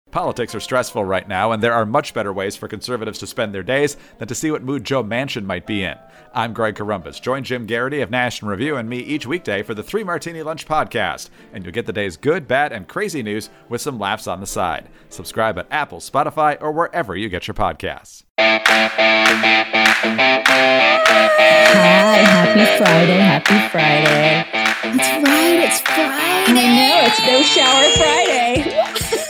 Politics are stressful right now, and there are much better ways for conservatives to spend their days than to see what mood Joe Manchin might be in. I'm Greg Corombos. Join Jim Garrity of National Review and me each weekday for the 3 Martini Lunch podcast, and you'll get the day's good, bad, and crazy news with some laughs on the side. Subscribe at Apple, Spotify, or wherever you get your podcasts. Hi, happy Friday. It's Friday. I know, it's No Shower Friday.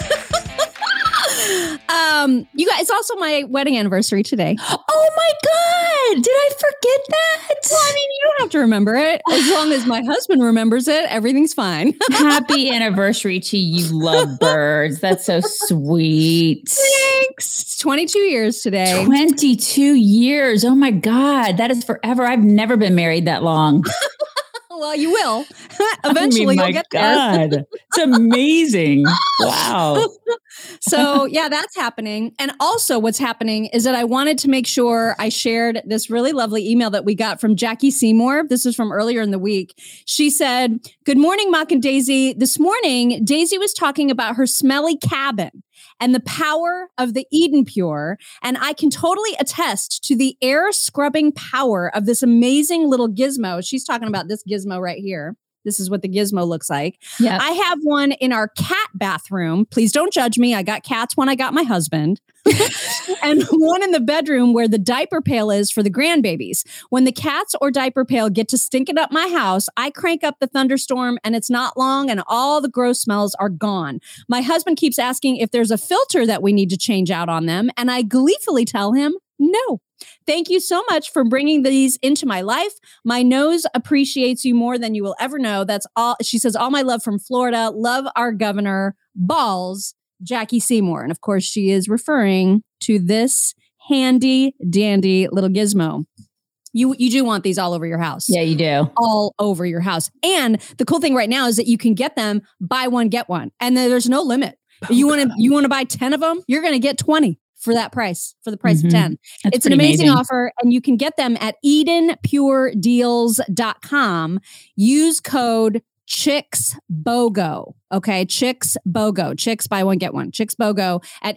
You guys, it's also my wedding anniversary today. Oh my God. Did I forget that? Well, I mean, you don't have to remember it. As long as my husband remembers it, everything's fine. Happy anniversary to you lovebirds. That's so sweet. Thanks. It's 22 years today. 22 years. Oh my God. That is forever. I've never been married that long. Well, you will. Eventually, you'll get there. God. It's amazing. Wow. So, yeah, that's happening. And also what's happening is that I wanted to make sure I shared this really lovely email that we got from Jackie Seymour. This is from earlier in the week. She said, "Good morning, Mock and Daisy. This morning, Daisy was talking about her smelly cabin and the power of the Eden Pure. And I can totally attest to the air scrubbing power of this amazing little gizmo." She's talking about this gizmo right here. This is what the gizmo looks like. Yeah. I have one in our cat bathroom. Please don't judge me. I got cats when I got my husband. And one in the bedroom where the diaper pail is for the grandbabies. When the cats or diaper pail get to stinking up my house, I crank up the thunderstorm and it's not long and all the gross smells are gone. My husband keeps asking if there's a filter that we need to change out on them. And I gleefully tell him, no. Thank you so much for bringing these into my life. My nose appreciates you more than you will ever know. That's all. She says, all my love from Florida. Love our governor. Balls, Jackie Seymour. And of course, she is referring to this handy dandy little gizmo. You do want these all over your house. Yeah, you do. All over your house. And the cool thing right now is that you can get them, buy one, get one. And there's no limit. You want to buy 10 of them, you're going to get 20. For that price, for the price of 10. That's it's an amazing offer, and you can get them at EdenPureDeals.com. Use code ChicksBOGO. Okay, ChicksBOGO. Chicks buy one, get one. ChicksBOGO at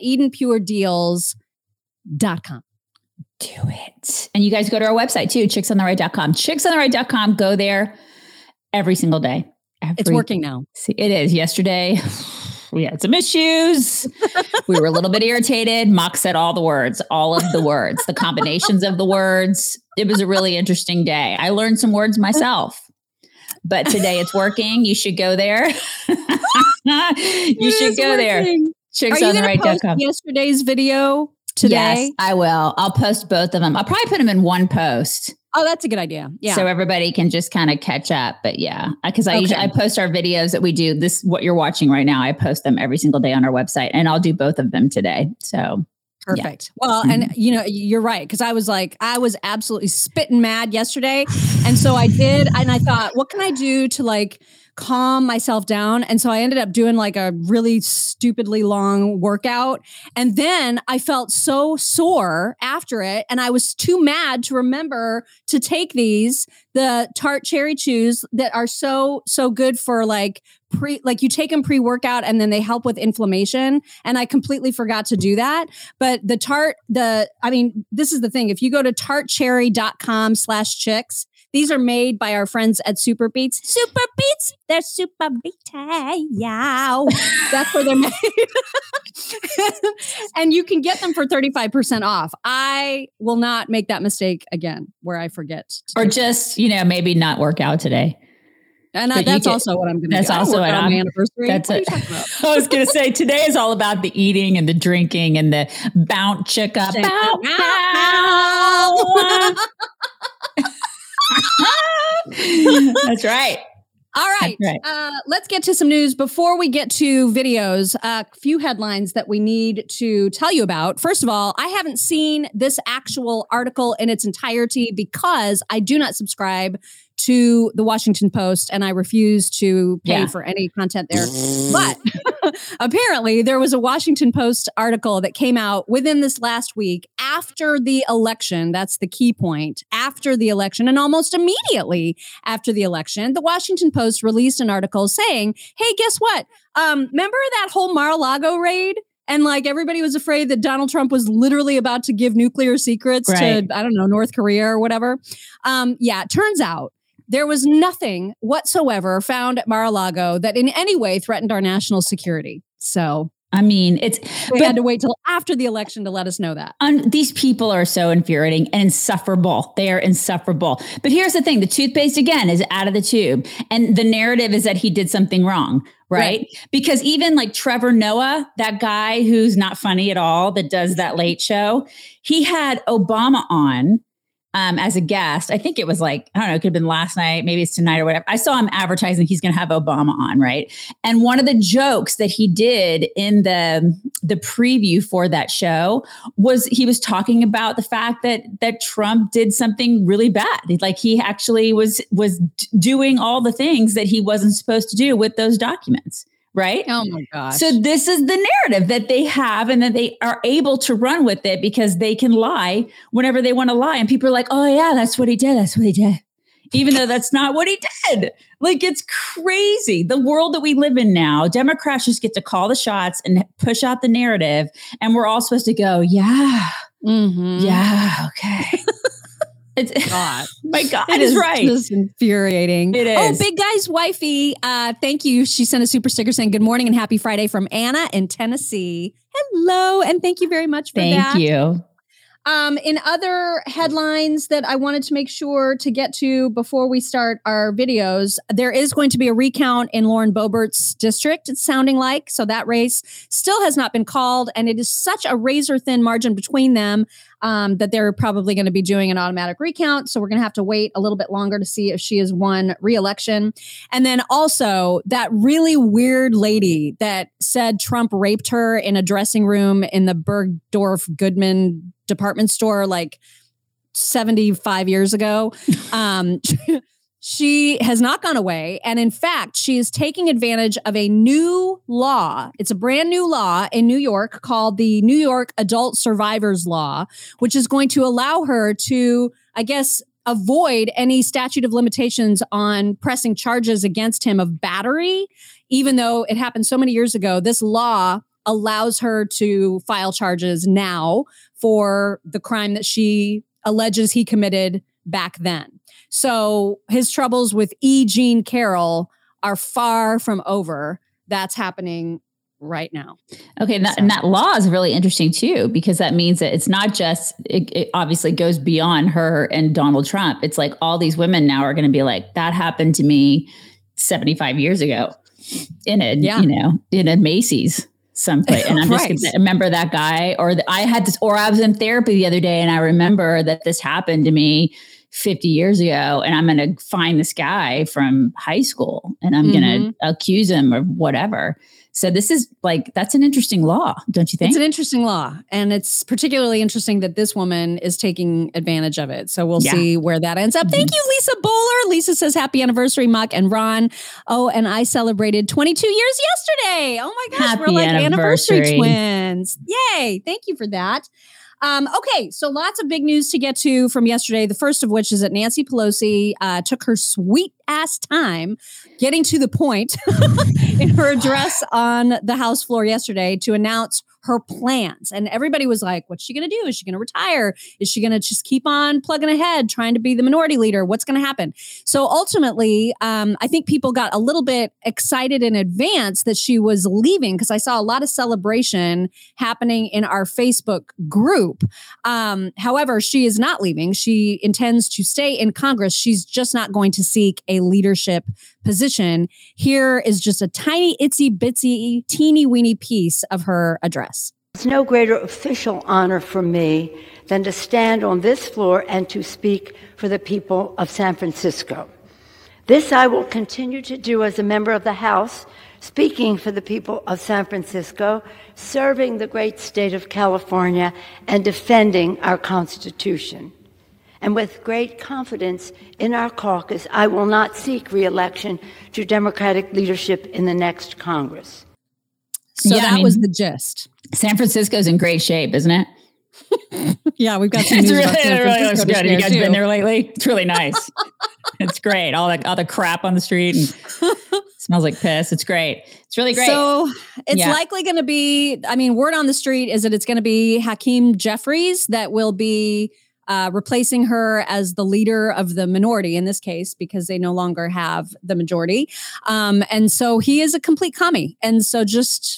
EdenPureDeals.com. Do it. And you guys go to our website too, chicksontheright.com. Chicksontheright.com. Go there every single day. It's working now. See, it is. Yesterday, we had some issues. We were a little bit irritated. Mock said all of the words, the combinations of the words. It was a really interesting day. I learned some words myself, but today it's working. You should go there. You should go there. Chicksontheright.com. Yesterday's video today? Yes, I will. I'll post both of them. I'll probably put them in one post. Oh, that's a good idea. Yeah. So everybody can just kind of catch up. But yeah, because I post our videos that we do. This, what you're watching right now, I post them every single day on our website, and I'll do both of them today. So perfect. Yeah. Well, and you're right. Cause I was absolutely spitting mad yesterday. And so I did. And I thought, what can I do to calm myself down? And so I ended up doing a really stupidly long workout. And then I felt so sore after it. And I was too mad to remember to take the Tarte Cherry Chews that are so good for you take them pre-workout and then they help with inflammation. And I completely forgot to do that. But this is the thing. If you go to tartcherry.com/chicks, these are made by our friends at Super Beets. Super Beets, they're super beety. Yow. That's where they're made. And you can get them for 35% off. I will not make that mistake again where I forget. Or just, maybe not work out today. And that's also what I'm going to do. That's also what on my anniversary. That's it. I was going to say, today is all about the eating and the drinking and the bounce chicka. Bow, bow. That's right. All right. Let's get to some news. Before we get to videos, a few headlines that we need to tell you about. First of all, I haven't seen this actual article in its entirety because I do not subscribe to the Washington Post and I refuse to pay for any content there. But apparently there was a Washington Post article that came out within this last week after the election. That's the key point. After the election and almost immediately after the election, the Washington Post released an article saying, hey, guess what? Remember that whole Mar-a-Lago raid? And like everybody was afraid that Donald Trump was literally about to give nuclear secrets to, I don't know, North Korea or whatever. It turns out there was nothing whatsoever found at Mar-a-Lago that in any way threatened our national security. So, I mean, we had to wait till after the election to let us know that. These people are so infuriating and insufferable. They are insufferable. But here's the thing. The toothpaste, again, is out of the tube. And the narrative is that he did something wrong, right? Because even like Trevor Noah, that guy who's not funny at all, that does that late show, he had Obama on as a guest. I think it was like, I don't know, it could have been last night, maybe it's tonight or whatever. I saw him advertising he's going to have Obama on, right? And one of the jokes that he did in the preview for that show was he was talking about the fact that Trump did something really bad. Like he actually was doing all the things that he wasn't supposed to do with those documents. Right? Oh my gosh. So this is the narrative that they have and that they are able to run with it because they can lie whenever they want to lie. And people are like, oh yeah, that's what he did. That's what he did. Even though that's not what he did. Like, it's crazy. The world that we live in now, Democrats just get to call the shots and push out the narrative. And we're all supposed to go, yeah, yeah, okay. It's God. My God, it is right. Just infuriating. It is. Oh, Big Guy's wifey. Thank you. She sent a super sticker saying good morning and happy Friday from Anna in Tennessee. Hello, and thank you very much for that. Thank you. In other headlines that I wanted to make sure to get to before we start our videos, there is going to be a recount in Lauren Boebert's district, it's sounding like. So that race still has not been called, and it is such a razor-thin margin between them that they're probably going to be doing an automatic recount. So we're going to have to wait a little bit longer to see if she has won re-election. And then also that really weird lady that said Trump raped her in a dressing room in the Bergdorf Goodman department store like 75 years ago. She has not gone away. And in fact, she is taking advantage of a new law. It's a brand new law in New York called the New York Adult Survivors Law, which is going to allow her to, I guess, avoid any statute of limitations on pressing charges against him of battery. Even though it happened so many years ago, this law allows her to file charges now for the crime that she alleges he committed back then. So his troubles with E. Jean Carroll are far from over. That's happening right now. Okay. And that law is really interesting too, because that means that it's not just, it obviously goes beyond her and Donald Trump. It's like all these women now are going to be like, that happened to me 75 years ago in a Macy's someplace. And I'm just going to remember that guy, or I was in therapy the other day and I remember that this happened to me 50 years ago, and I'm going to find this guy from high school and I'm going to accuse him or whatever. So this is that's an interesting law, don't you think? It's an interesting law. And it's particularly interesting that this woman is taking advantage of it. So we'll see where that ends up. Thank you, Lisa Bowler. Lisa says, happy anniversary, Muck and Ron. Oh, and I celebrated 22 years yesterday. Oh my gosh, we're like anniversary twins. Yay. Thank you for that. Okay, so lots of big news to get to from yesterday. The first of which is that Nancy Pelosi took her sweet ass time getting to the point in her address on the House floor yesterday to announce her plans. And everybody was like, what's she going to do? Is she going to retire? Is she going to just keep on plugging ahead, trying to be the minority leader? What's going to happen? So ultimately, I think people got a little bit excited in advance that she was leaving, because I saw a lot of celebration happening in our Facebook group. However, she is not leaving. She intends to stay in Congress. She's just not going to seek a leadership position. Here is just a tiny, itsy bitsy, teeny weeny piece of her address. There's no greater official honor for me than to stand on this floor and to speak for the people of San Francisco. This I will continue to do as a member of the House, speaking for the people of San Francisco, serving the great state of California, and defending our Constitution. And with great confidence in our caucus, I will not seek re-election to Democratic leadership in the next Congress. So that was the gist. San Francisco's in great shape, isn't it? Yeah, we've got some news about San Francisco. Really looks good. Have you guys been there lately? It's really nice. It's great. All the crap on the street. And Smells like piss. It's great. It's really great. So it's likely going to be, word on the street is that it's going to be Hakeem Jeffries that will be replacing her as the leader of the minority in this case, because they no longer have the majority. And so he is a complete commie. And so just,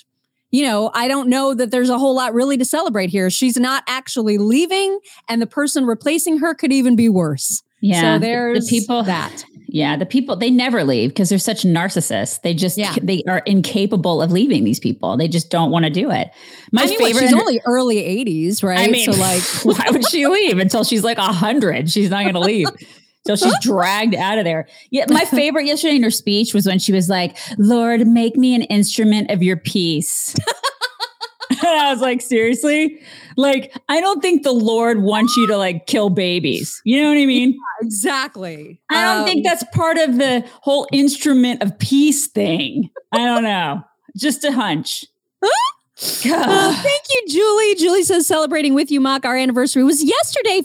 I don't know that there's a whole lot really to celebrate here. She's not actually leaving, and the person replacing her could even be worse. Yeah. So there's the people that. Yeah. The people, they never leave because they're such narcissists. They just, they are incapable of leaving these people. They just don't want to do it. My favorite. She's only early 80s, right? So why would she leave until she's like 100? She's not going to leave. So she's dragged out of there. Yeah, my favorite yesterday in her speech was when she was like, "Lord, make me an instrument of your peace." And I was like, seriously? Like, I don't think the Lord wants you to like kill babies. You know what I mean? Yeah, exactly. I don't think that's part of the whole instrument of peace thing. I don't know. Just a hunch. Thank you, Julie. Julie says, celebrating with you, Mock. Our anniversary was yesterday,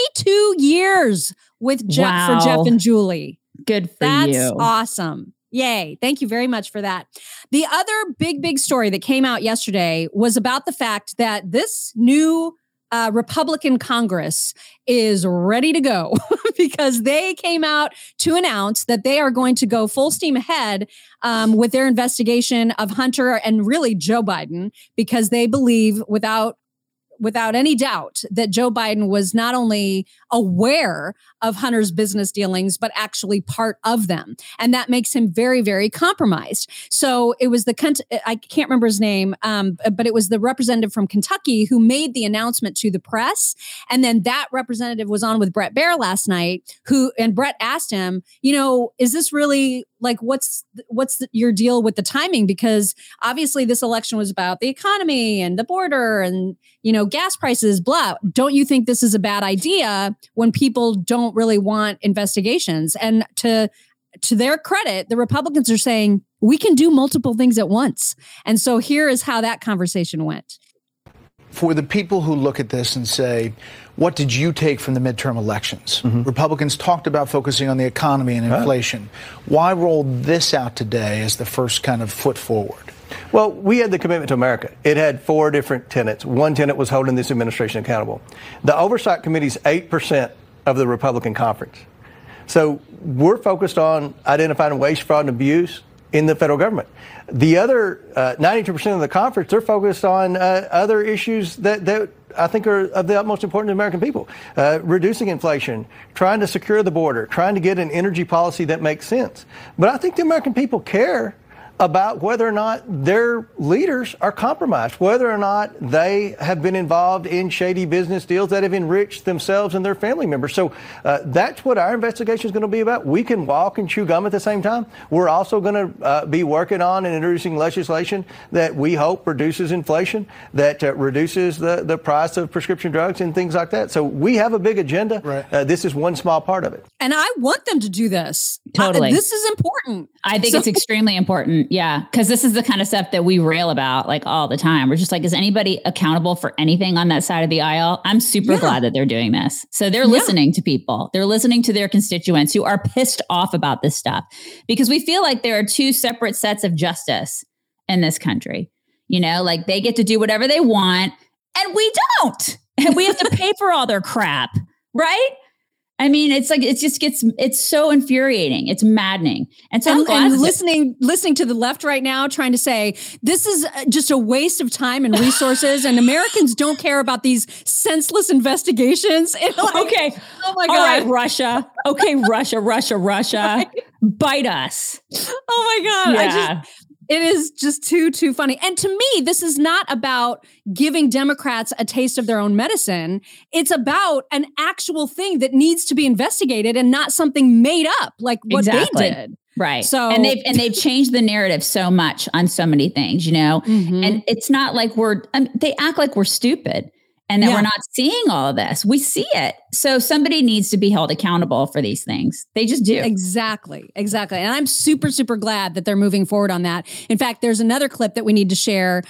32 years with Jeff for Jeff and Julie. Good for you. That's awesome. Yay. Thank you very much for that. The other big story that came out yesterday was about the fact that this new Republican Congress is ready to go because they came out to announce that they are going to go full steam ahead with their investigation of Hunter and really Joe Biden, because they believe without any doubt that Joe Biden was not only aware of Hunter's business dealings, but actually part of them. And that makes him very, very compromised. So it was I can't remember his name, but it was the representative from Kentucky who made the announcement to the press. And then that representative was on with Bret Baier last night, and Bret asked him, is this really like, what's your deal with the timing? Because obviously this election was about the economy and the border and, gas prices, blah. Don't you think this is a bad idea when people don't really want investigations? And to their credit, the Republicans are saying we can do multiple things at once. And so here is how that conversation went. For the people who look at this and say, what did you take from the midterm elections? Mm-hmm. Republicans talked about focusing on the economy and inflation. Why roll this out today as the first kind of foot forward? Well, we had the Commitment to America. It had 4 different tenets. One tenet was holding this administration accountable. The Oversight Committee is 8% of the Republican conference. So we're focused on identifying waste, fraud, and abuse in the federal government. The other 92% of the conference, they're focused on other issues that I think are of the utmost importance to American people. Reducing inflation, trying to secure the border, trying to get an energy policy that makes sense. But I think the American people care about whether or not their leaders are compromised, whether or not they have been involved in shady business deals that have enriched themselves and their family members. So that's what our investigation is going to be about. We can walk and chew gum at the same time. We're also going to be working on and introducing legislation that we hope reduces inflation, that reduces the price of prescription drugs and things like that. So we have a big agenda. Right. This is one small part of it. And I want them to do this. Totally. This is important. I think it's extremely important. Yeah. Because this is the kind of stuff that we rail about like all the time. We're just like, is anybody accountable for anything on that side of the aisle? I'm super glad that they're doing this. So they're listening to people. They're listening to their constituents who are pissed off about this stuff, because we feel like there are 2 separate sets of justice in this country. Like they get to do whatever they want and we don't. And we have to pay for all their crap. Right. I mean, it's like, it's so infuriating. It's maddening. And so I'm glad listening to the left right now, trying to say this is just a waste of time and resources, and Americans don't care about these senseless investigations. Okay. Oh my God. All right, Russia. Okay. Russia. Right. Bite us. Oh my God. Yeah. It is just too funny. And to me, this is not about giving Democrats a taste of their own medicine. It's about an actual thing that needs to be investigated and not something made up like what they did. Right. So and they've changed the narrative so much on so many things, Mm-hmm. And it's not like they act like we're stupid and that we're not seeing all of this. We see it. So somebody needs to be held accountable for these things. They just do. Exactly. And I'm super, super glad that they're moving forward on that. In fact, there's another clip that we need to share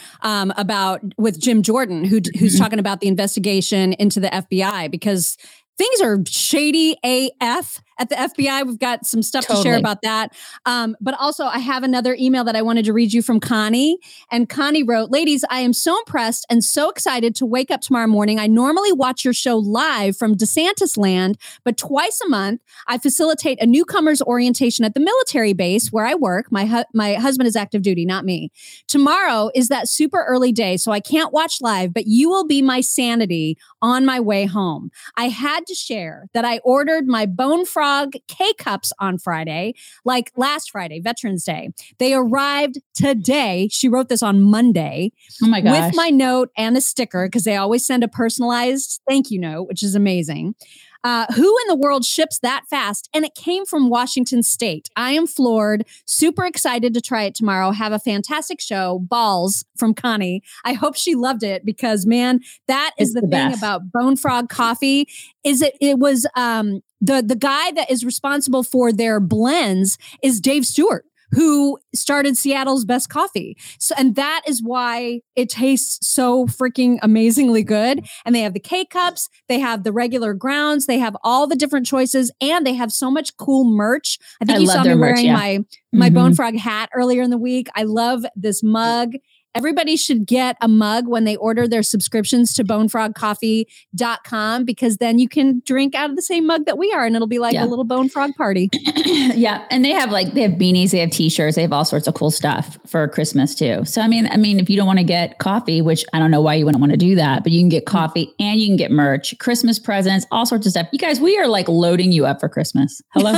with Jim Jordan, who's talking about the investigation into the FBI, because things are shady AF at the FBI. We've got some stuff to share about that. But also I have another email that I wanted to read you from Connie. And Connie wrote, ladies, I am so impressed and so excited to wake up tomorrow morning. I normally watch your show live from DeSantis land, but twice a month I facilitate a newcomer's orientation at the military base where I work. My husband is active duty, not me. Tomorrow is that super early day, so I can't watch live, but you will be my sanity on my way home. I had to share that I ordered my Bone Frog K-Cups on Friday, like last Friday, Veterans Day. They arrived today. She wrote this on Monday. Oh my gosh. With my note and a sticker, because they always send a personalized thank you note, which is amazing. Who in the world ships that fast? And it came from Washington State. I am floored. Super excited to try it tomorrow. Have a fantastic show. Balls from Connie. I hope she loved it because, man, that is the thing best about Bone Frog Coffee. Is it was the guy that is responsible for their blends is Dave Stewart, who started Seattle's Best Coffee. So, and that is why it tastes so freaking amazingly good. And they have the K-Cups, they have the regular grounds, they have all the different choices, and they have so much cool merch. I think you saw me wearing my Bone Frog hat earlier in the week. I love this mug. Everybody should get a mug when they order their subscriptions to bonefrogcoffee.com, because then you can drink out of the same mug that we are and it'll be like a little Bone Frog party. Yeah. And they have beanies, they have t-shirts, they have all sorts of cool stuff for Christmas too. So, I mean, if you don't want to get coffee, which I don't know why you wouldn't want to do that, but you can get coffee and you can get merch, Christmas presents, all sorts of stuff. You guys, we are like loading you up for Christmas. Hello.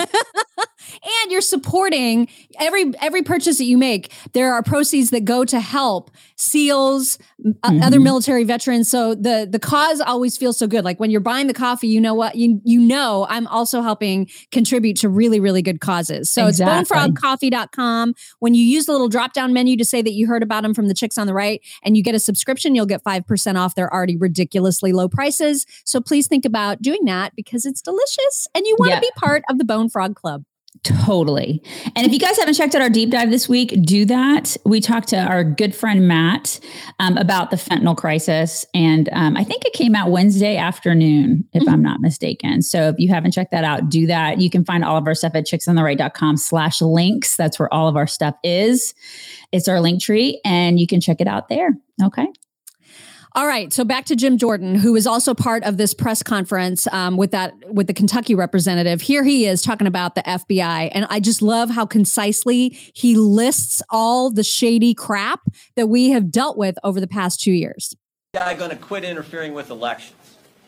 And you're supporting every purchase that you make. There are proceeds that go to help SEALs, other military veterans. So the cause always feels so good. Like when you're buying the coffee, you know what? You know I'm also helping contribute to really, really good causes. So It's bonefrogcoffee.com. When you use the little drop-down menu to say that you heard about them from the chicks on the right and you get a subscription, you'll get 5% off their already ridiculously low prices. So please think about doing that because it's delicious and you want to be part of the Bone Frog Club. Totally. And if you guys haven't checked out our deep dive this week, do that. We talked to our good friend Matt about the fentanyl crisis. And I think it came out Wednesday afternoon, if I'm not mistaken. So if you haven't checked that out, do that. You can find all of our stuff at chicksontheright.com/links. That's where all of our stuff is. It's our link tree and you can check it out there. Okay. All right. So back to Jim Jordan, who is also part of this press conference with the Kentucky representative. Here he is talking about the FBI. And I just love how concisely he lists all the shady crap that we have dealt with over the past 2 years. FBI going to quit interfering with elections.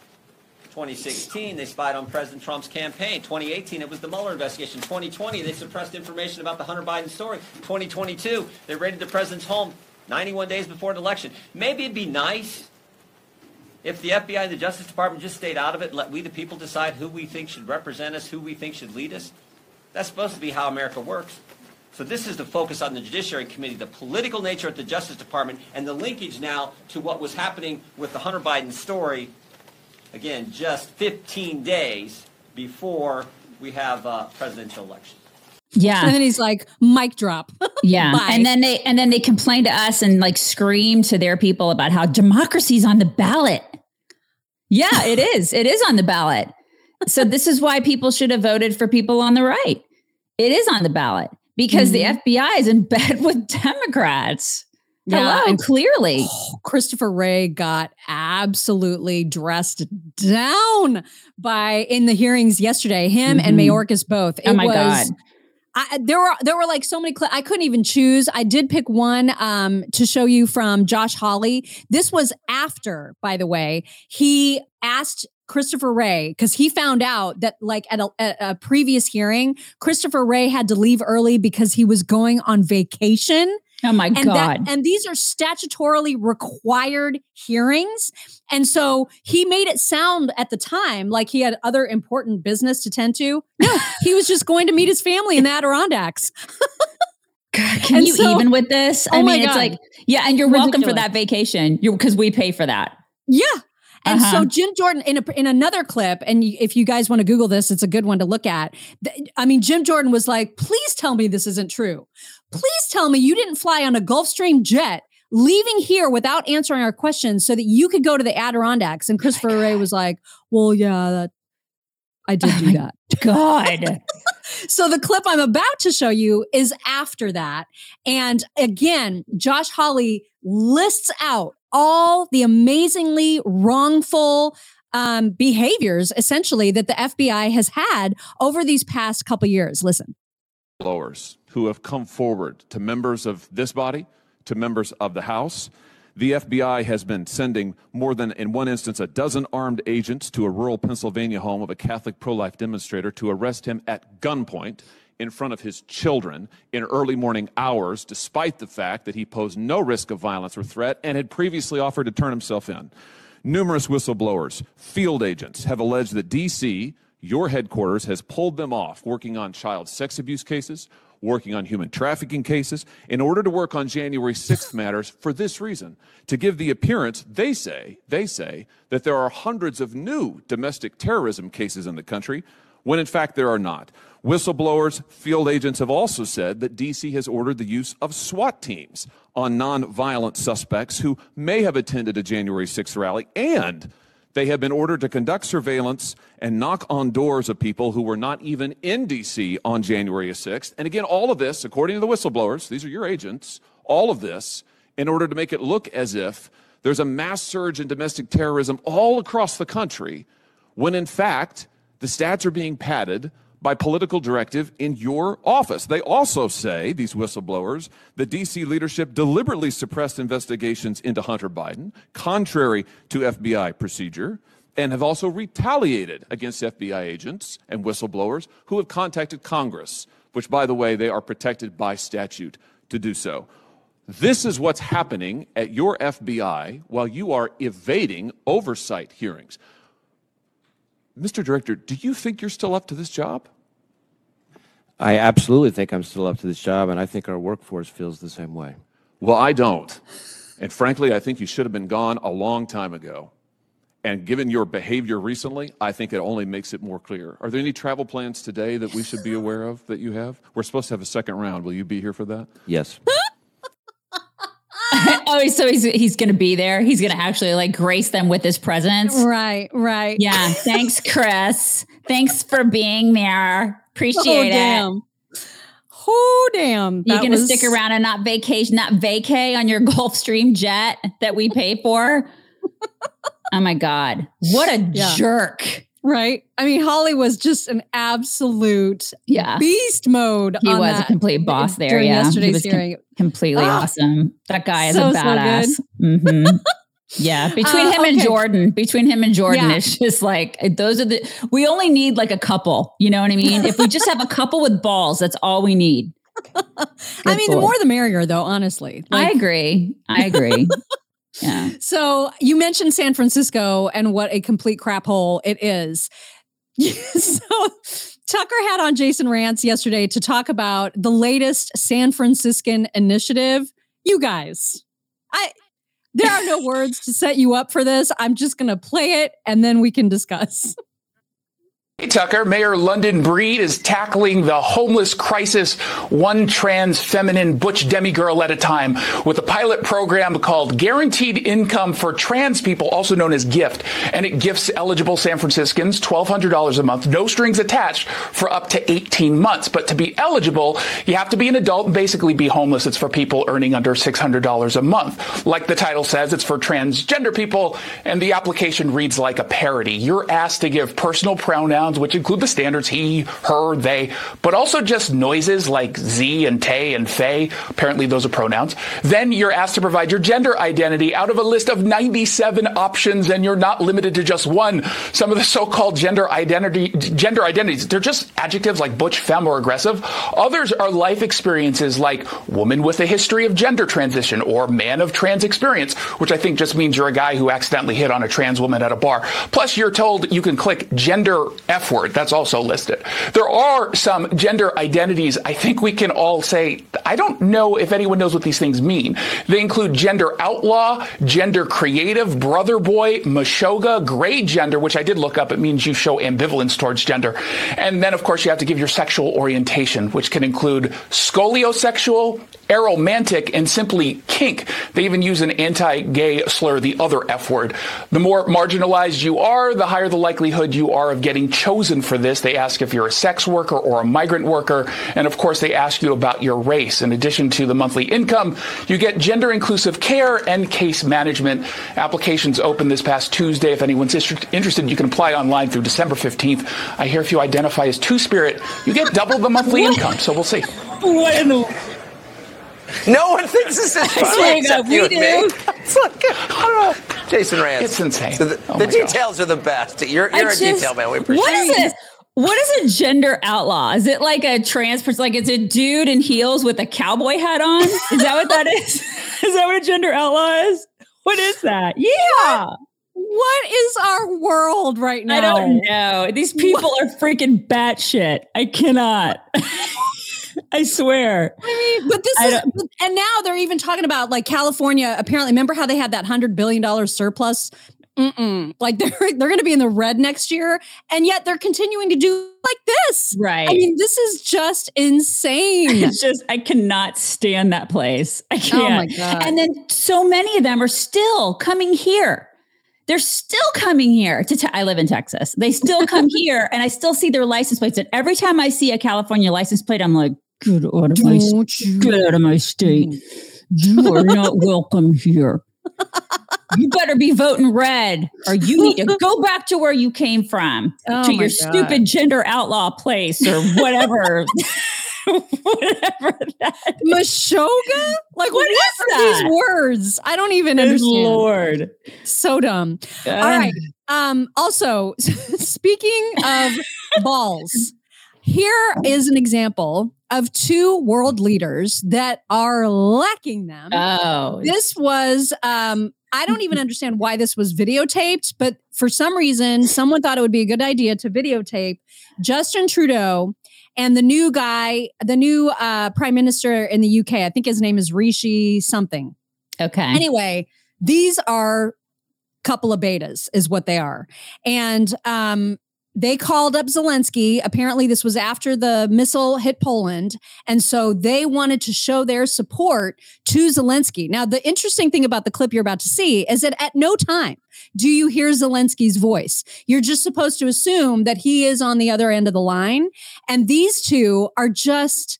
2016, they spied on President Trump's campaign. 2018, it was the Mueller investigation. 2020, they suppressed information about the Hunter Biden story. 2022, they raided the president's home 91 days before an election. Maybe it'd be nice if the FBI and the Justice Department just stayed out of it and let we the people decide who we think should represent us, who we think should lead us. That's supposed to be how America works. So this is the focus on the Judiciary Committee, the political nature at the Justice Department, and the linkage now to what was happening with the Hunter Biden story. Again, just 15 days before we have presidential elections. Yeah. And then he's like, mic drop. Yeah. Bye. And then they complain to us and like scream to their people about how democracy's on the ballot. Yeah, it is. It is on the ballot. So this is why people should have voted for people on the right. It is on the ballot because the FBI is in bed with Democrats. Yeah, Hello, and clearly. Christopher Wray got absolutely dressed down in the hearings yesterday. Him and Mayorkas both. Oh my God. There were like so many clips. I couldn't even choose. I did pick one to show you from Josh Hawley. This was after, by the way, he asked Christopher Wray, because he found out that like at a previous hearing, Christopher Wray had to leave early because he was going on vacation. Oh my God. And these are statutorily required hearings. And so he made it sound at the time like he had other important business to tend to. No, he was just going to meet his family in the Adirondacks. God, can you even with this? Oh I mean, God. it's like, yeah, and you're welcome for that vacation because we pay for that. Yeah. And so Jim Jordan in another clip, and if you guys want to Google this, it's a good one to look at. I mean, Jim Jordan was like, please tell me this isn't true. Please tell me you didn't fly on a Gulfstream jet leaving here without answering our questions so that you could go to the Adirondacks. And Christopher Wray was like, well, yeah, I did do that. God. So the clip I'm about to show you is after that. And again, Josh Hawley lists out all the amazingly wrongful behaviors, essentially, that the FBI has had over these past couple years. Listen. Blowers who have come forward to members of this body, to members of the House. The FBI has been sending more than, in one instance, a dozen armed agents to a rural Pennsylvania home of a Catholic pro-life demonstrator to arrest him at gunpoint in front of his children in early morning hours, despite the fact that he posed no risk of violence or threat and had previously offered to turn himself in. Numerous whistleblowers, field agents, have alleged that D.C., your headquarters, has pulled them off working on child sex abuse cases, working on human trafficking cases, in order to work on January 6th matters for this reason, to give the appearance, they say, that there are hundreds of new domestic terrorism cases in the country, when in fact there are not. Whistleblowers, field agents have also said that D.C. has ordered the use of SWAT teams on nonviolent suspects who may have attended a January 6th rally, and they have been ordered to conduct surveillance and knock on doors of people who were not even in D.C. on January 6th. And again, all of this, according to the whistleblowers, these are your agents, all of this in order to make it look as if there's a mass surge in domestic terrorism all across the country, when in fact the stats are being padded by political directive in your office. They also say, these whistleblowers, the D.C. leadership deliberately suppressed investigations into Hunter Biden, contrary to FBI procedure, and have also retaliated against FBI agents and whistleblowers who have contacted Congress, which, by the way, they are protected by statute to do so. This is what's happening at your FBI while you are evading oversight hearings. Mr. Director, do you think you're still up to this job? I absolutely think I'm still up to this job, and I think our workforce feels the same way. Well, I don't. And frankly, I think you should have been gone a long time ago. And given your behavior recently, I think it only makes it more clear. Are there any travel plans today that we should be aware of that you have? We're supposed to have a second round. Will you be here for that? Yes. Oh, so he's going to be there. He's going to actually like grace them with his presence. Right. Yeah. Thanks, Chris. Thanks for being there. Appreciate it. Oh, damn. You're going to stick around and not vacay on your Gulfstream jet that we pay for? Oh, my God. What a jerk. Right. I mean, Hawley was just an absolute beast mode. He was a complete boss there. Yeah. Yesterday's hearing. Completely awesome. That guy is a badass. So mm-hmm. Yeah. Between him and Jordan, it's just like, we only need like a couple, you know what I mean? If we just have a couple with balls, that's all we need. I mean, the more the merrier though, honestly. I agree. Yeah. So you mentioned San Francisco and what a complete crap hole it is. So Tucker had on Jason Rantz yesterday to talk about the latest San Franciscan initiative. You guys, there are no words to set you up for this. I'm just going to play it and then we can discuss. Hey, Tucker, Mayor London Breed is tackling the homeless crisis one trans feminine butch demigirl at a time with a pilot program called Guaranteed Income for Trans People, also known as GIFT. And it gifts eligible San Franciscans $1,200 a month, no strings attached, for up to 18 months. But to be eligible, you have to be an adult and basically be homeless. It's for people earning under $600 a month. Like the title says, it's for transgender people, and the application reads like a parody. You're asked to give personal pronouns, which include the standards he, her, they, but also just noises like Z and Tay and Fay. Apparently those are pronouns. Then you're asked to provide your gender identity out of a list of 97 options, and you're not limited to just one. Some of the so-called gender identities, they're just adjectives like butch, femme, or aggressive. Others are life experiences like woman with a history of gender transition or man of trans experience, which I think just means you're a guy who accidentally hit on a trans woman at a bar. Plus, you're told you can click gender F word. That's also listed. There are some gender identities I think we can all say, I don't know if anyone knows what these things mean. They include gender outlaw, gender creative, brother boy, mashoga, gray gender, which I did look up. It means you show ambivalence towards gender. And then, of course, you have to give your sexual orientation, which can include scoliosexual, aromantic, and simply kink. They even use an anti-gay slur, the other F word. The more marginalized you are, the higher the likelihood you are of getting chosen for this. They ask if you're a sex worker or a migrant worker. And of course, they ask you about your race. In addition to the monthly income, you get gender-inclusive care and case management. Applications open this past Tuesday. If anyone's interested, you can apply online through December 15th. I hear if you identify as Two-Spirit, you get double the monthly income. So we'll see. What in the... No one thinks this is funny except you and me. It's like, I don't know. Jason Rantz. It's insane. So the details are the best. You're a detail man. We appreciate it. What is a gender outlaw? Is it like a trans person? Like it's a dude in heels with a cowboy hat on? Is that what that is? Is that what a gender outlaw is? What is that? Yeah. What is our world right now? I don't know. These people are freaking batshit. I cannot. I swear. I mean, but this is, and now they're even talking about like California. Apparently, remember how they had that $100 billion surplus? Like they're going to be in the red next year, and yet they're continuing to do like this. Right. I mean, this is just insane. It's just, I cannot stand that place. I can't. Oh my God. And then so many of them are still coming here. They're still coming here I live in Texas. They still come here, and I still see their license plates. And every time I see a California license plate, I'm like, get out of my state. You are not welcome here. You better be voting red, or you need to go back to where you came from, to your stupid gender outlaw place or whatever. Whatever that is. Mashoga? Like what is that? These words? I don't even understand. Lord. So dumb. All right. Also, speaking of balls, here is an example of two world leaders that are lacking them. Oh. This was I don't even understand why this was videotaped, but for some reason, someone thought it would be a good idea to videotape Justin Trudeau and the new guy, the new prime minister in the UK. I think his name is Rishi something. Okay. Anyway, these are a couple of betas is what they are. And they called up Zelensky. Apparently, this was after the missile hit Poland. And so they wanted to show their support to Zelensky. Now, the interesting thing about the clip you're about to see is that at no time do you hear Zelensky's voice. You're just supposed to assume that he is on the other end of the line. And these two are just,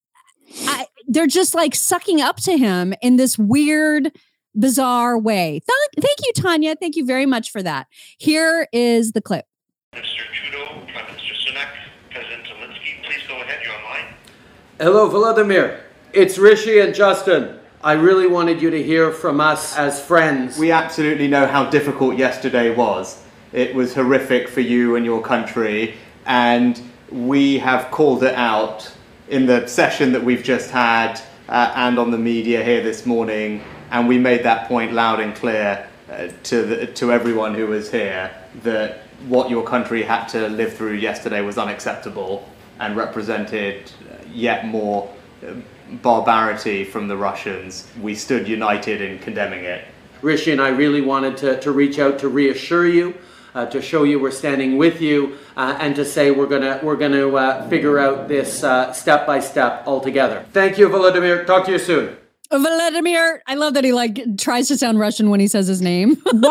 they're just like sucking up to him in this weird, bizarre way. Thank you, Tanya. Thank you very much for that. Here is the clip. Mr. Trudeau, Prime Minister Sunak, President Zelensky, please go ahead. You're online. Hello, Volodymyr. It's Rishi and Justin. I really wanted you to hear from us as friends. We absolutely know how difficult yesterday was. It was horrific for you and your country, and we have called it out in the session that we've just had and on the media here this morning, and we made that point loud and clear to everyone who was here that what your country had to live through yesterday was unacceptable and represented yet more barbarity from the Russians. We stood united in condemning it. Rishi and I really wanted to reach out to reassure you, to show you we're standing with you, and to say we're gonna figure out this step by step all together. Thank you, Volodymyr. Talk to you soon. Vladimir, I love that he like tries to sound Russian when he says his name.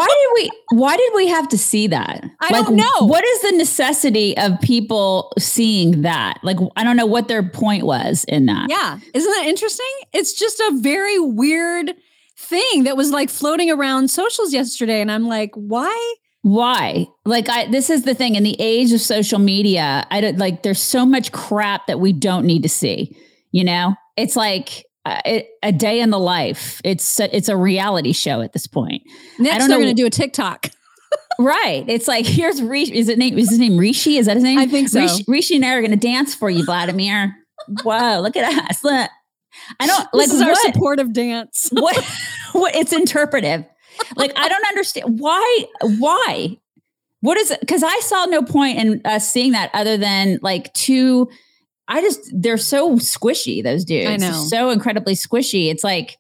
Why did we have to see that? I don't know. What is the necessity of people seeing that? Like, I don't know what their point was in that. Yeah. Isn't that interesting? It's just a very weird thing that was like floating around socials yesterday. And I'm like, why? Why? Like, this is the thing. In the age of social media, there's so much crap that we don't need to see. You know, it's like a day in the life. It's a reality show at this point. Next, they're going to do a TikTok. Right. It's like, here's Rishi. Is his name Rishi? Is that his name? I think so. Rishi and I are going to dance for you, Vladimir. Whoa, look at us. Look. I don't this is our supportive dance. What it's interpretive. Like, I don't understand why, what is it? Cause I saw no point in us seeing that other than like they're so squishy, those dudes. I know. They're so incredibly squishy. It's like,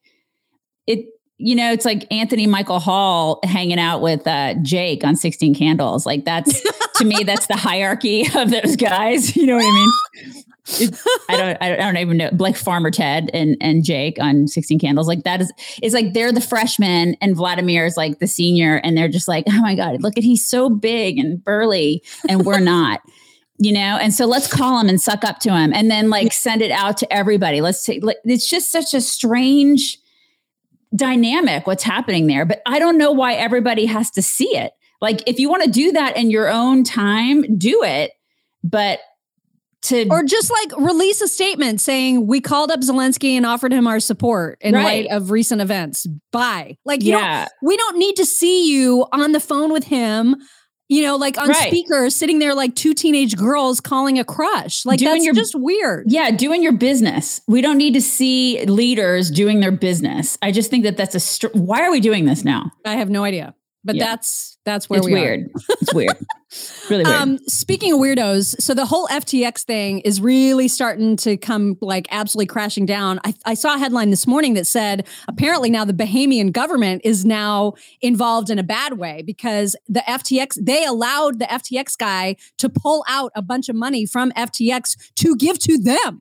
it's like Anthony Michael Hall hanging out with Jake on 16 Candles. Like, that's, to me, that's the hierarchy of those guys. You know what I mean? I don't even know, like Farmer Ted and Jake on 16 Candles. Like that it's like they're the freshmen and Vladimir is like the senior, and they're just like, oh my God, look at, he's so big and burly and we're not, you know? And so let's call him and suck up to him and then like send it out to everybody. It's just such a strange dynamic what's happening there, but I don't know why everybody has to see it. Like if you want to do that in your own time, do it, but or just like release a statement saying we called up Zelensky and offered him our support in light of recent events. Bye. Like, we don't need to see you on the phone with him, you know, like on speaker, sitting there like two teenage girls calling a crush. Like that's just weird. Yeah. Doing your business. We don't need to see leaders doing their business. I just think that that's why are we doing this now? I have no idea. But that's where it's weird. It's weird. Really weird. Speaking of weirdos, so the whole FTX thing is really starting to come like absolutely crashing down. I saw a headline this morning that said apparently now the Bahamian government is now involved in a bad way because the FTX, they allowed the FTX guy to pull out a bunch of money from FTX to give to them.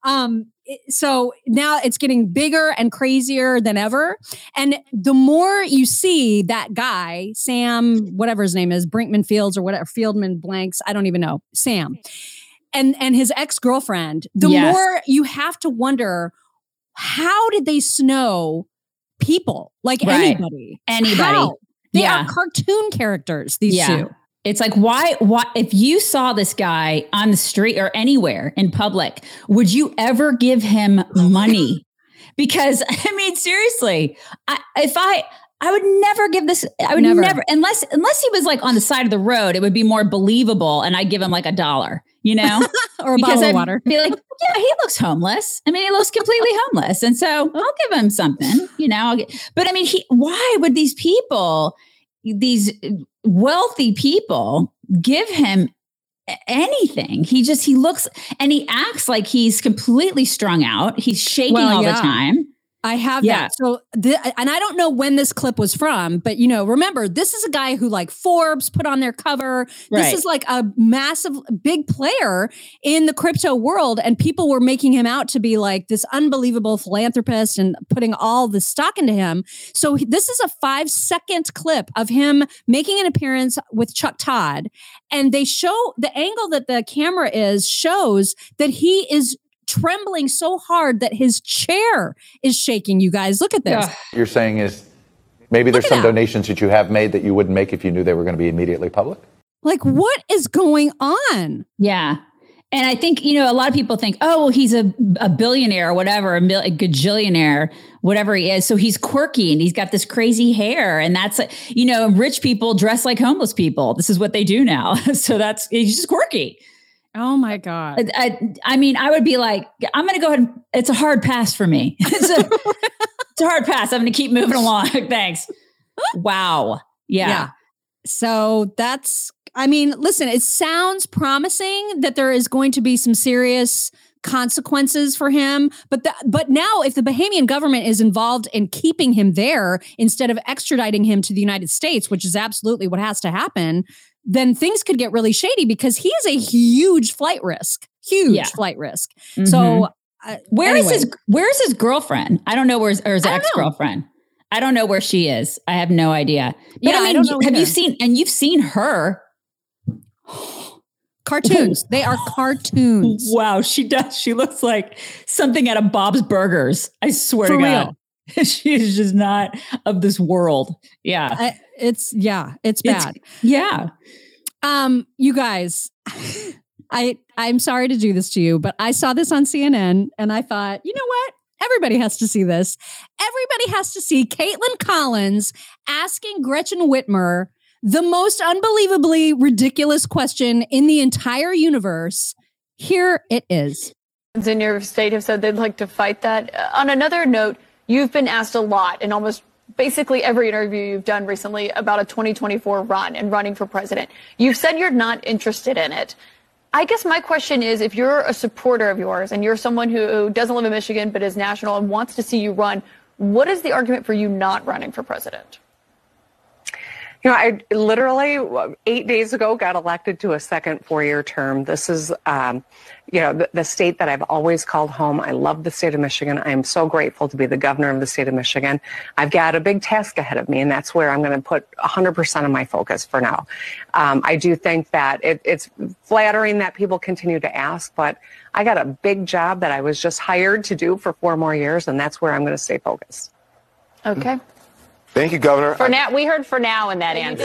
So now it's getting bigger and crazier than ever. And the more you see that guy, Sam, whatever his name is, Brinkman Fields or whatever, Fieldman Blanks, I don't even know, Sam, and his ex-girlfriend, the more you have to wonder, how did they snow people? Like anybody. How? They are cartoon characters, these two. It's like, why, if you saw this guy on the street or anywhere in public, would you ever give him money? Because I mean, seriously, I would never give this, I would never, unless he was like on the side of the road, it would be more believable. And I'd give him like $1, you know, or a bottle of water. Be like, yeah, he looks homeless. I mean, he looks completely homeless. And so I'll give him something, you know, but I mean, why would these people, these wealthy people give him anything? He looks and he acts like he's completely strung out. He's shaking all the time. I have that. So, and I don't know when this clip was from, but you know, remember, this is a guy who like Forbes put on their cover. This is like a massive, big player in the crypto world. And people were making him out to be like this unbelievable philanthropist and putting all the stock into him. So this is a 5-second clip of him making an appearance with Chuck Todd. And they show the angle that the camera shows that he is trembling so hard that his chair is shaking. You guys, look at this. You're saying is maybe there's some donations that you have made that you wouldn't make if you knew they were going to be immediately public? Like, what is going on? Yeah. And I think, you know, a lot of people think, oh, well, he's a billionaire or whatever, a gajillionaire, whatever he is. So he's quirky and he's got this crazy hair. And that's, you know, rich people dress like homeless people. This is what they do now. So he's just quirky. Oh my God. I mean, I would be like, I'm going to go ahead and it's a hard pass for me. It's a hard pass. I'm going to keep moving along. Thanks. Wow. Yeah. So I mean, listen, it sounds promising that there is going to be some serious consequences for him. But now if the Bahamian government is involved in keeping him there instead of extraditing him to the United States, which is absolutely what has to happen, then things could get really shady because he is a huge flight risk. Flight risk. Mm-hmm. So where is his girlfriend? I don't know where his ex-girlfriend. I don't know where she is. I have no idea. But I mean, you've seen her cartoons. They are cartoons. Wow. She does. She looks like something out of Bob's Burgers. I swear to God. She is just not of this world. Yeah. It's bad. You guys, I'm sorry to do this to you, but I saw this on CNN and I thought, you know what? Everybody has to see this. Everybody has to see Caitlin Collins asking Gretchen Whitmer the most unbelievably ridiculous question in the entire universe. Here it is. In your state have said they'd like to fight that. On another note, you've been asked a lot in almost basically every interview you've done recently about a 2024 run and running for president. You've said you're not interested in it. I guess my question is, if you're a supporter of yours and you're someone who doesn't live in Michigan but is national and wants to see you run, what is the argument for you not running for president? You know, I literally 8 days ago got elected to a second 4-year term. This is, the state that I've always called home. I love the state of Michigan. I am so grateful to be the governor of the state of Michigan. I've got a big task ahead of me, and that's where I'm going to put 100% of my focus for now. I do think that it's flattering that people continue to ask, but I got a big job that I was just hired to do for 4 more years, and that's where I'm going to stay focused. Okay. Thank you, Governor. For now, we heard for now in that answer.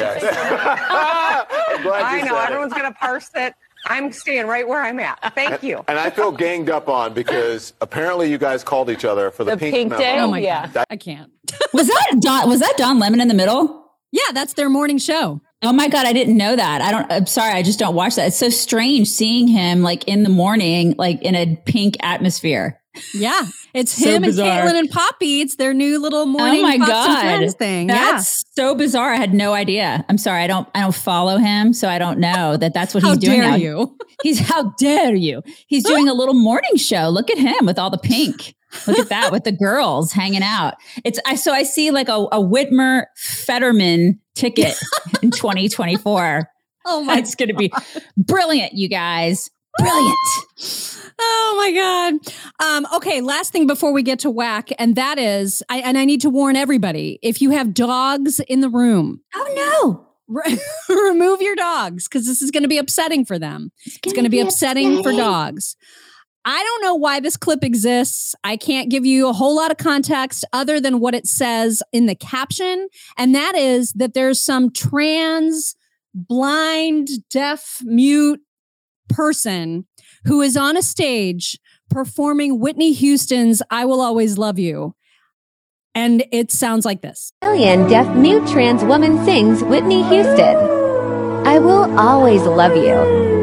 I know, everyone's going to parse it. I'm staying right where I'm at. Thank you. And I feel ganged up on because apparently you guys called each other for the pink memo. Day? Oh my God. I can't. Was that Don Lemon in the middle? Yeah, that's their morning show. Oh my God, I didn't know that. I'm sorry, I just don't watch that. It's so strange seeing him like in the morning, like in a pink atmosphere. Yeah, it's So him bizarre. and Caitlin and Poppy. It's their new little morning. Oh my Fox and God, Friends thing. That's so bizarre. I had no idea. I'm sorry, I don't follow him, so I don't know that's what he's doing now. How dare you? How dare you? He's doing a little morning show. Look at him with all the pink. Look at that with the girls hanging out. I see like a Whitmer Fetterman ticket in 2024. Oh my! It's going to be brilliant, you guys. Brilliant. Oh my God. Okay. Last thing before we get to whack. And that is, I need to warn everybody, if you have dogs in the room. Oh no. Remove your dogs because this is going to be upsetting for them. It's going to be upsetting for dogs. I don't know why this clip exists. I can't give you a whole lot of context other than what it says in the caption. And that is that there's some trans, blind, deaf, mute person who is on a stage performing Whitney Houston's I Will Always Love You. And it sounds like this. Australian deaf mute trans woman sings Whitney Houston. I will always love you.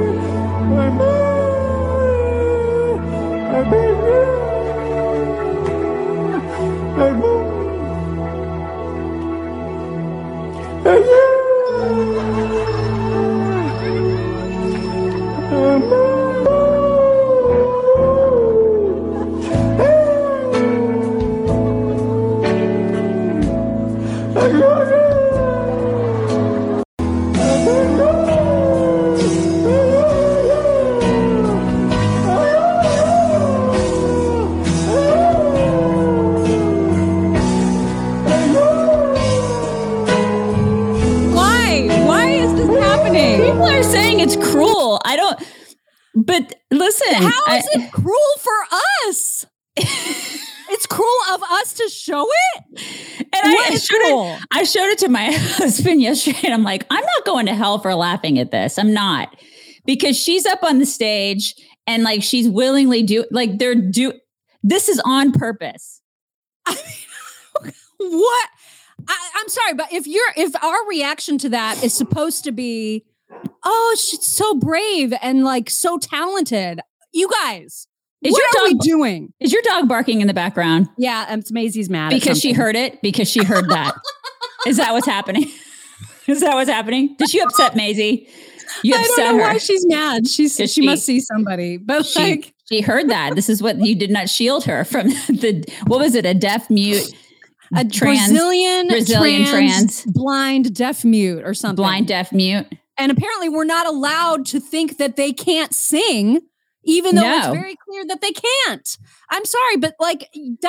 People are saying it's cruel. I don't, but listen. How is it cruel for us? It's cruel of us to show it? And I showed it to my husband yesterday and I'm like, I'm not going to hell for laughing at this. I'm not. Because she's up on the stage and like she's willingly this is on purpose. I mean, what? I'm sorry, but if our reaction to that is supposed to be, oh, she's so brave and like so talented, you guys, what are we doing? Is your dog barking in the background? Yeah, it's Maisie's mad because she heard it. Because she heard that. Is that what's happening? Is that what's happening? Did you upset Maisie? You upset I don't know her. why she's mad. She must see somebody, but she heard that. This is what you did not shield her from what was it? A deaf mute. A Brazilian trans blind deaf mute or something. Blind deaf mute. And apparently we're not allowed to think that they can't sing, even though it's very clear that they can't. I'm sorry, but like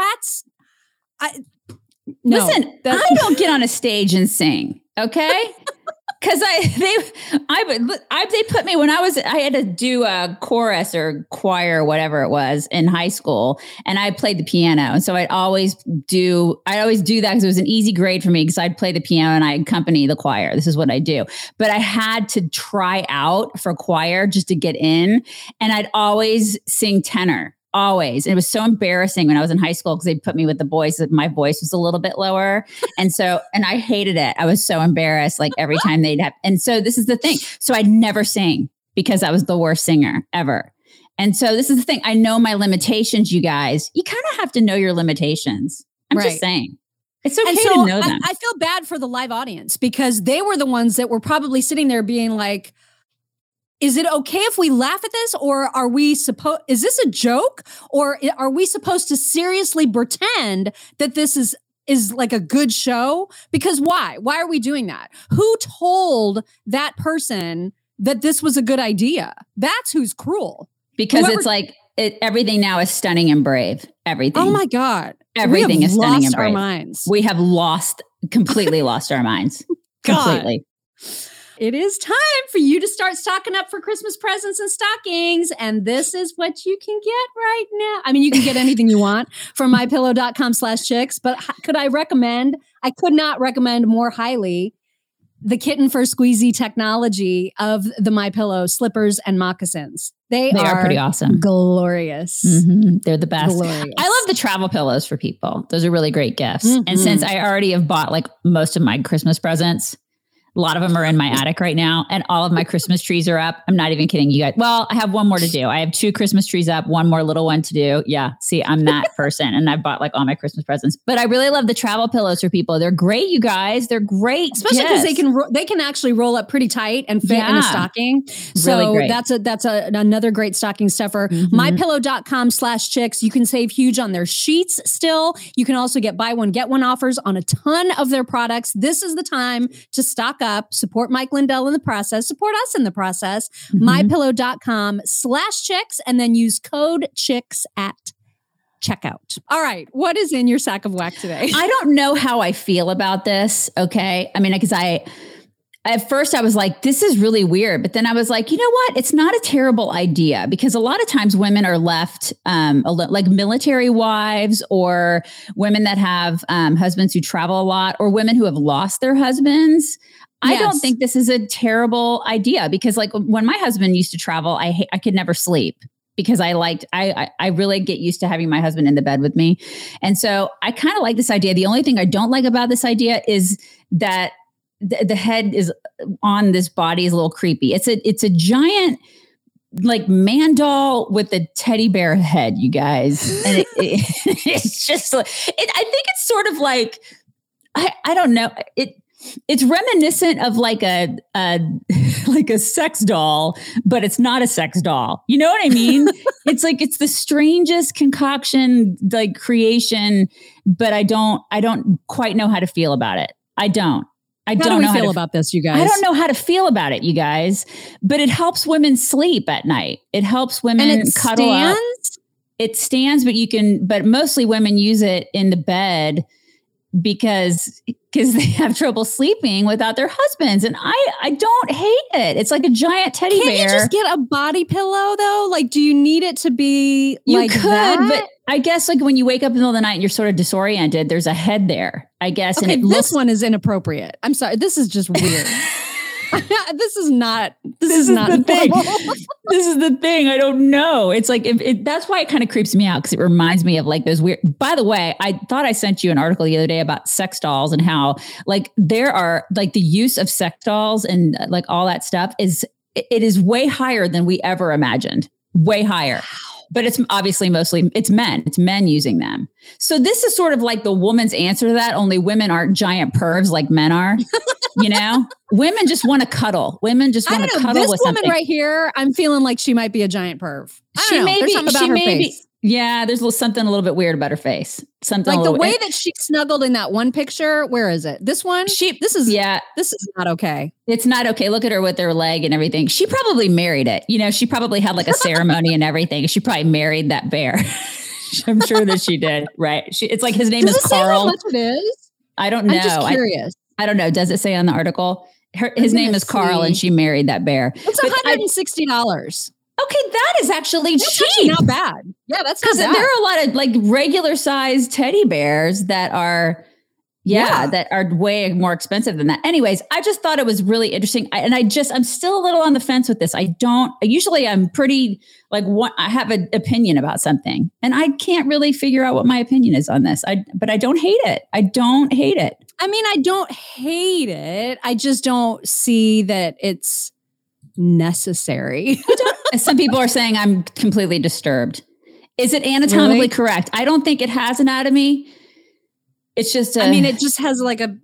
listen, I don't get on a stage and sing, okay? Because they put me when I had to do a chorus or choir or whatever it was in high school, and I played the piano, and so I'd always do that because it was an easy grade for me because I'd play the piano and I accompany the choir. This is what I do, but I had to try out for choir just to get in, and I'd always sing tenor. Always. And it was so embarrassing when I was in high school because they put me with the boys that my voice was a little bit lower. And I hated it. I was so embarrassed like every time they'd have. And so this is the thing. So I'd never sing because I was the worst singer ever. And so this is the thing. I know my limitations, you guys. You kind of have to know your limitations. I'm just saying. It's okay to know them. I feel bad for the live audience because they were the ones that were probably sitting there being like, is it okay if we laugh at this, or is this a joke, or are we supposed to seriously pretend that this is is like a good show? Because why? Why are we doing that? Who told that person that this was a good idea? That's who's cruel. Because it's like everything now is stunning and brave. Everything. Oh my God. Everything is stunning and brave. Our minds. We have completely lost our minds. Completely. It is time for you to start stocking up for Christmas presents and stockings. And this is what you can get right now. I mean, you can get anything you want from mypillow.com/chicks, but I could not recommend more highly the kitten fur squeezy technology of the MyPillow slippers and moccasins. They are pretty awesome. Glorious. Mm-hmm. They're the best. Glorious. I love the travel pillows for people. Those are really great gifts. Mm-hmm. And since I already have bought like most of my Christmas presents, a lot of them are in my attic right now, and all of my Christmas trees are up. I'm not even kidding you guys. Well, I have one more to do. I have 2 Christmas trees up, one more little one to do. Yeah. See, I'm that person, and I bought like all my Christmas presents. But I really love the travel pillows for people. They're great, you guys. They're great, especially because they can actually roll up pretty tight and fit in a stocking. So really that's another great stocking stuffer. Mm-hmm. MyPillow.com/chicks. You can save huge on their sheets. Still, you can also get buy one get one offers on a ton of their products. This is the time to stock up, support Mike Lindell in the process, support us in the process. Mm-hmm. MyPillow.com/chicks, and then use code chicks at checkout. All right. What is in your sack of whack today? I don't know how I feel about this. Okay. I mean, because at first I was like, this is really weird. But then I was like, you know what? It's not a terrible idea, because a lot of times women are left like military wives, or women that have husbands who travel a lot, or women who have lost their husbands. I don't think this is a terrible idea, because like when my husband used to travel, I could never sleep, because I really get used to having my husband in the bed with me. And so I kind of like this idea. The only thing I don't like about this idea is that the head is on this body is a little creepy. It's a giant like man doll with a teddy bear head, you guys. And it's just like, I think it's sort of like, I don't know. It's reminiscent of like a sex doll, but it's not a sex doll. You know what I mean? It's the strangest concoction, like creation, but I don't quite know how to feel about it. I don't know how to feel about this, you guys. I don't know how to feel about it, you guys, but it helps women sleep at night. It helps women cuddle up. It stands, but mostly women use it in the bed because they have trouble sleeping without their husbands. And I don't hate it. It's like a giant teddy bear. Can't you just get a body pillow though? Like, do you need it to be you could, but I guess like when you wake up in the middle of the night and you're sort of disoriented, there's a head there, I guess. Okay, and this one is inappropriate. I'm sorry. This is just weird. This is not the thing. This is the thing. I don't know. It's like, that's why it kind of creeps me out, because it reminds me of like those weird, by the way, I thought I sent you an article the other day about sex dolls and how like there are like the use of sex dolls and like all that stuff it is way higher than we ever imagined. Way higher. But it's obviously mostly it's men using them. So this is sort of like the woman's answer to that, only women aren't giant pervs like men are. You know, women just want to cuddle. Women just want to cuddle with something. This woman right here, I'm feeling like she might be a giant perv. There's something about her face. Yeah, there's something a little bit weird about her face. Something like the way that she snuggled in that one picture. Where is it? This one? This is not okay. It's not okay. Look at her with her leg and everything. She probably married it. You know, she probably had like a ceremony and everything. She probably married that bear. I'm sure that she did. Right. It's like his name is Carl. Say how much it is? I don't know. I'm just curious. I don't know. Does it say on the article? His name is Carl, and she married that bear. It's $160. Okay, that is actually cheap. Not bad. Yeah, that's not bad. There are a lot of like regular sized teddy bears that are, that are way more expensive than that. Anyways, I just thought it was really interesting. I'm still a little on the fence with this. I'm pretty like I have an opinion about something, and I can't really figure out what my opinion is on this. But I don't hate it. I don't hate it. I mean, I don't hate it. I just don't see that it's necessary. Some people are saying I'm completely disturbed. Is it anatomically correct? I don't think it has anatomy. It's just it just has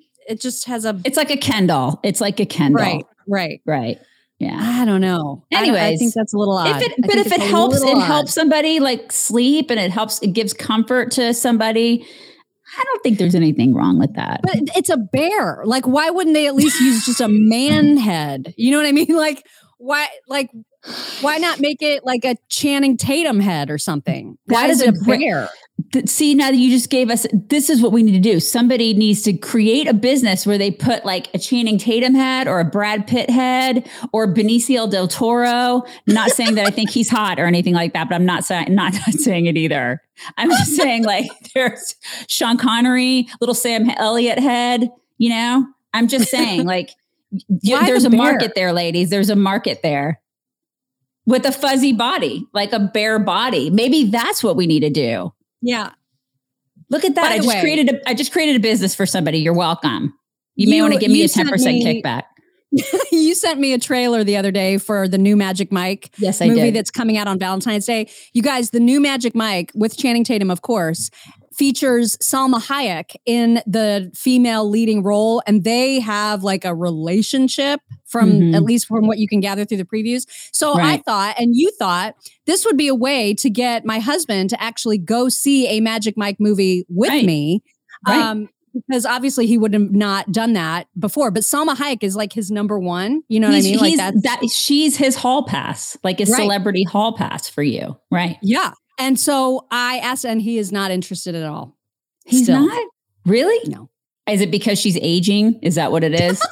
it's like a Ken doll. It's like a Ken doll. Right. Yeah. I don't know. Anyways, I think that's a little odd. If it helps somebody like sleep, and it gives comfort to somebody. I don't think there's anything wrong with that. But it's a bear. Like, why wouldn't they at least use just a man head? You know what I mean? Like, why not make it like a Channing Tatum head or something? Why is it a bear? See, now that you just gave us, this is what we need to do. Somebody needs to create a business where they put like a Channing Tatum head or a Brad Pitt head or Benicio del Toro. Not saying that I think he's hot or anything like that, but I'm not saying it either. I'm just saying like there's Sean Connery, little Sam Elliott head, you know? I'm just saying like there's a market there, ladies. There's a market there with a fuzzy body, like a bear body. Maybe that's what we need to do. Yeah. Look at that. I just created a business for somebody. You're welcome. You may want to give me a 10% kickback. You sent me a trailer the other day for the new Magic Mike movie that's coming out on Valentine's Day. You guys, the new Magic Mike with Channing Tatum, of course, features Salma Hayek in the female leading role. And they have like a relationship from at least from what you can gather through the previews. So I thought, and you thought, this would be a way to get my husband to actually go see a Magic Mike movie with me. Because obviously he would have not done that before. But Salma Hayek is like his number one. You know what I mean? Like she's his hall pass, like a celebrity hall pass for you. Right. Yeah. And so I asked, and he is not interested at all. He's not? Really? No. Is it because she's aging? Is that what it is?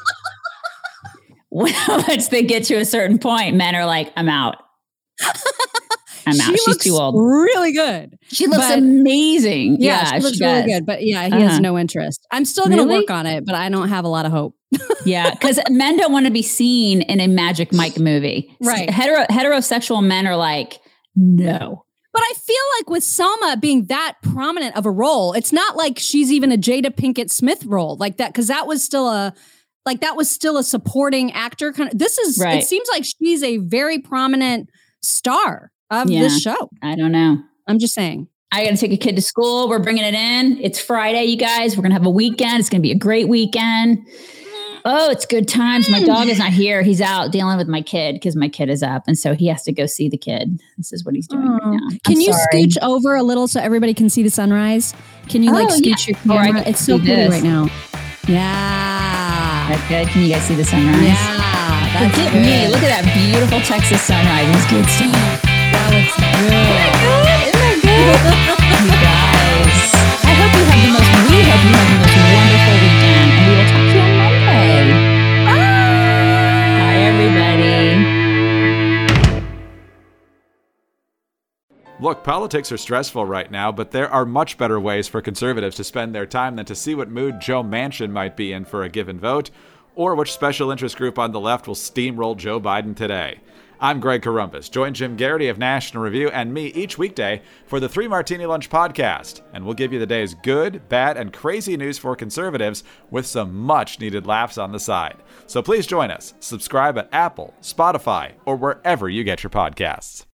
Once they get to a certain point, men are like, I'm out. I'm out. She's too old. Really good. She looks amazing. Yeah, she looks really good. But yeah, he has no interest. I'm still going to work on it, but I don't have a lot of hope. Yeah, because men don't want to be seen in a Magic Mike movie. Right. Heterosexual men are like, no. But I feel like with Salma being that prominent of a role, it's not like she's even a Jada Pinkett Smith role like that, because that was still a supporting actor kind of. This is it seems like she's a very prominent star of this show. I don't know. I'm just saying. I got to take a kid to school. We're bringing it in. It's Friday, you guys. We're going to have a weekend. It's going to be a great weekend. Oh, it's good times. My dog is not here. He's out dealing with my kid because my kid is up. And so he has to go see the kid. This is what he's doing right now. Can you scooch over a little so everybody can see the sunrise? Can you scooch your camera? It's so pretty right now. Yeah. That's good. Can you guys see the sunrise? Yeah. That's Look at me. Look at that beautiful Texas sunrise. It's good stuff. That looks good. Isn't that good? You guys. I hope you have the most wonderful weekend. And we will talk to you on Monday. Bye, everybody. Look, politics are stressful right now, but there are much better ways for conservatives to spend their time than to see what mood Joe Manchin might be in for a given vote, or which special interest group on the left will steamroll Joe Biden today. I'm Greg Corombos. Join Jim Garrity of National Review and me each weekday for the 3 Martini Lunch podcast, and we'll give you the day's good, bad, and crazy news for conservatives with some much-needed laughs on the side. So please join us. Subscribe at Apple, Spotify, or wherever you get your podcasts.